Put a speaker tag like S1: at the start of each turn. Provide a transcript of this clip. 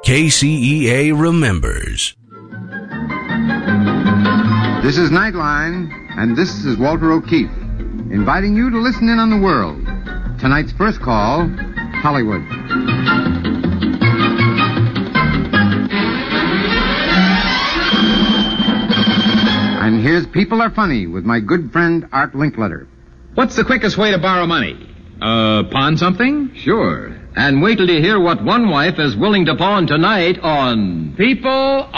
S1: KCEA remembers.
S2: This is Nightline, and this is Walter O'Keefe, inviting you to listen in on the world. Tonight's first call, Hollywood. And here's People Are Funny with my good friend Art Linkletter.
S3: What's the quickest way to borrow money? Pawn something?
S4: Sure. And wait till you hear what one wife is willing to pawn tonight on
S3: People